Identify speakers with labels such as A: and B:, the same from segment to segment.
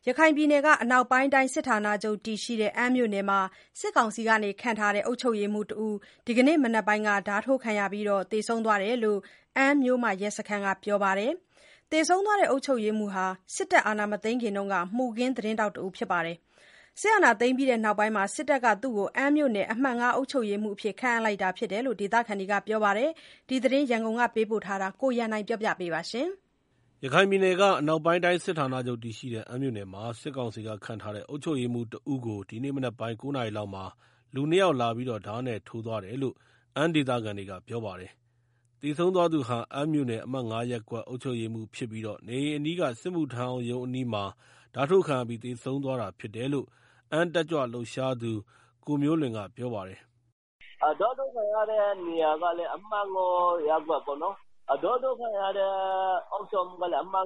A: ရခိုင်ပြည်နယ်ကအနောက်ပိုင်းတိုင်းစစ်ဌာနချုပ်တည်ရှိတဲ့အမ်းမြို့နယ်မှာစစ်ကောင်စီကခန့်ထားတဲ့အုပ်ချုပ်ရေးမှူးတဦးဒီကနေ့မနက်ပိုင်းကဓားထိုးခံရပြီးသေဆုံးသွားတယ်လို့အမ်းမြို့မရဲစခန်းကပြောပါတယ်။သေဆုံးသွားတဲ့အုပ်ချုပ်ရေးမှူးဟာစစ်တပ်အာဏာမသိမ်းခင်ကမှုခင်းသတင်းထောက်တဦးဖြစ်ပါတယ်။စစ်အာဏာသိမ်းပြီးနောက်ပိုင်းစစ်တပ်ကသူ့ကိုအမ်းမြို့နယ်အမှတ် 5 အုပ်ချုပ်ရေးမှူးအဖြစ်ခန့်အပ်လိုက်တာဖြစ်တယ်လို့ဒေသခံတွေကပြောပါတယ်။ဒီသတင်းရန်ကုန်ကပေးပို့ထားတာကိုရန်နိုင်ပြောပြပေးပါမယ်။
B: ရခိုင်ပြည်နယ်ကအနောက်ပိုင်းတိုင်းစစ်ဌာနချုပ်တည်ရှိတဲ့အမ်းမြို့နယ်မှာစစ်ကောင်စီကခန့်ထားတဲ့အုပ်ချုပ်ရေးမှူးတဦးကိုဒီနေ့မနက်ပိုင်း 9 နာရီလောက်မှာလူ 2 ယောက်လာပြီးဓားနဲ့ထိုးသွားတယ်လို့အမ်းဒေသခံတွေကပြောပါတယ်။သေဆုံးသွားသူဟာအမ်းမြို့နယ်အမှတ် 5 ရပ်ကွက်အုပ်ချုပ်ရေးမှူးဖြစ်ပြီးနေအိမ်အနီးကစစ်မှုထမ်းဟောင်းရုံးအနီးမှာဓားထိုးခံရပြီးသေဆုံးသွားတာဖြစ်တယ်လို့အမ်းတက်ကြွလှုပ်ရှားသူကိုမျိုးလွင်ကပြောပါတယ်
C: ။ဓားထိုးခံရတဲ့နေရာကလည်းအမှတ် 5 ရပ်ကွက်ပေါ့နော်။ဓားထိုးခံရတဲ့အုပ်ချုပ်ရေးမှူးကလည်းအမှတ်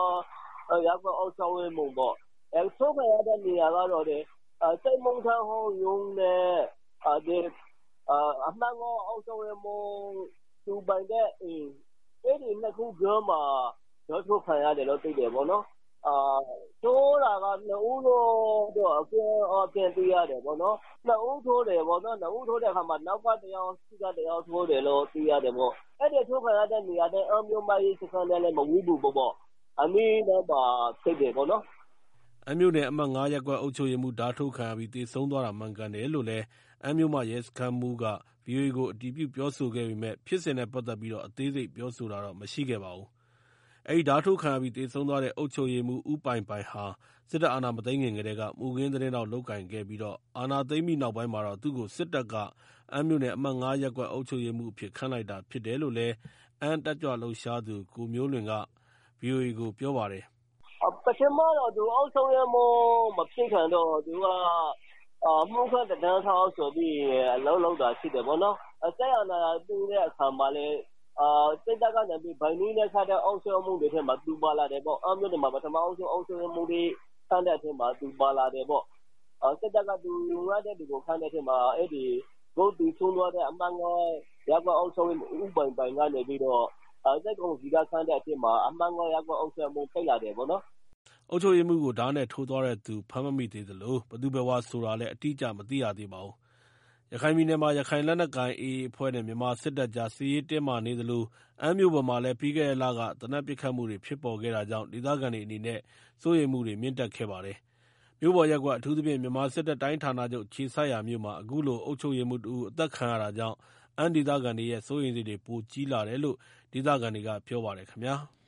C: 5 ရပ်ကွက်အုပ်ချုပ်ရေးမှူးပေါ့။ထိုးခံရတဲ့နေရာကတော့စစ်မှုထမ်းဟောင်းရုံးနဲ့အမှတ် 5 အုပ်ချုပ်ရေးမှူးသူပိုင်တဲ့အိမ်အဲဒီနှစ်ခုကြားမှာဓားထိုးခံရတယ်လို့သိတယ်ပေါ့နော်။ထိုးတာက2 ဦးလို့အပြန်သိရတယ်ပေါ့နော်။2 ဦးထိုးတယ်ပေါ့နော်။2 ဦးထိုးတဲ့အခါမှာနောက်ကတယောက်ရှေ့ကတယောက်ထိုးတယ်လို့သိရတယ်ပေါ့။အဲဒီထိုးခံရတဲ့နေရာနဲ့အမ်းမြို့မရဲစခန်းနဲ့လည်းမဝေးဘူးပေါ့။အနီးနားမှာဖြစ်တယ်ပေါ့နော်
B: ။အမ်းမြို့နယ်အမှတ် 5 ရပ်ကွက်အုပ်ချုပ်ရေးမှူးဓားထိုးခံရပြီးသေဆုံးသွားတာမှန်ကန်တယ်လို့လည်းအမ်းမြို့မရဲစခန်းမှူးကဗွီအိုအေကိုအတည်ပြုပြောဆိုခဲ့ပေမယ့်ဖြစ်စဉ်နဲ့ပတ်သက်ပြီးအသေးစိတ်ပြောဆိုတာတော့မရှိခဲ့ပါဘူး။အဲဒီဓားထိုးခံရပြီးသေဆုံးသွားတဲ့အုပ်ချုပ်ရေးမှူးဦးပိုင်ပိုင်ဟာစစ်တပ်အာဏာမသိမ်းခင်ကတည်းကမှုခင်းသတင်းထောက်လုပ်ကိုင်ခဲ့ပြီးအာဏာသိမ်းပြီးနောက်ပိုင်းမှာသူ့ကိုစစ်တပ်ကအမ်းမြို့နယ်အမှတ် 5 ရပ်ကွက်အုပ်ချုပ်ရေးမှူးအဖြစ်ခန့်လိုက်တာဖြစ်တယ်လို့လည်းအမ်းတက်ကြွလှုပ်ရှားသူကိုမျိုးလွင်ကဗွီအိုအေကိုပြောပါတယ်
C: ။ပထမတော့သူအုပ်ချုပ်ရေးမှူးမဖြစ်ခင်တော့သူကမှုခင်းသတင်းထောက်ဆိုပြီးအလုပ်လုပ်တာရှိတယ်ပေါ့နော်။စစ်အာဏာသိမ်းတဲ့အခါမှာလည်းစစ်တပ်ကနေပြီးဗိုလ်နည်းနဲ့ခန့်တဲ့အုပ်ချုပ်ရေးမှူးတွေထဲမှာသူပါလာတယ်ပေါ့။အမ်းမြို့နယ်မှာပထမအုပ်ချုပ်ရေးမှူးတွေခန့်တဲ့အထဲမှာသူပါလာတယ်ပေါ့။စစ်တပ်ကသူငှားတဲ့သူကိုခန့်တဲ့အထဲမှာအခုသေဆုံးသွားတဲ့အမှတ် 5 ရပ်ကွက်အုပ်ချုပ်ရေးမှူးဦးပိုင်ပိုင်ကနေပြီးတော့စစ်ကောင်စီကခန့်တဲ့အထဲမှာအမှတ် 5 ရပ်ကွက်အုပ်ချုပ်ရေးမှူးဖြစ်လာတယ်ပေါ့နော်
B: ။အုပ်ချုပ်ရေးမှူးကိုဓားနဲ့ထိုးသွားတဲ့သူဖမ်းမမိသေးသလိုဘယ်သူဘယ်ဝါဆိုတာလည်းအတိအကျမသိရသေးပါဘူး။ရခိုင်ပြည်နယ်မှာရခိုင်လက်နက်ကိုင် AA အဖွဲ့နဲ့မြန်မာစစ်တပ်ကြားစစ်ရေးတင်းမာနေသလိုအမ်းမြို့ပေါ်မှာလည်းပြီးခဲ့တဲ့လကသေနတ်ပစ်ခတ်မှုတွေဖြစ်ပေါ်ခဲ့တာကြောင့်ဒေသခံတွေအနေနဲ့စိုးရိမ်မှုတွေမြင့်တက်ခဲ့ပါတယ်။မြို့ပေါ်ရပ်ကွက်အထူးသဖြင့်မြန်မာစစ်တပ်တိုင်းဌာနချုပ်ခြေစိုက်ရာမြို့မှာအခုလိုအုပ်ချုပ်ရေးမှူးတဦးအသတ်ခံရတာကြောင့်အမ်းဒေသခံတွေရဲ့စိုးရိမ်စိတ်တွေပိုကြီးလာတယ်လို့ဒေသခံတွေကပြောပါတယ်ခင်ဗျာ။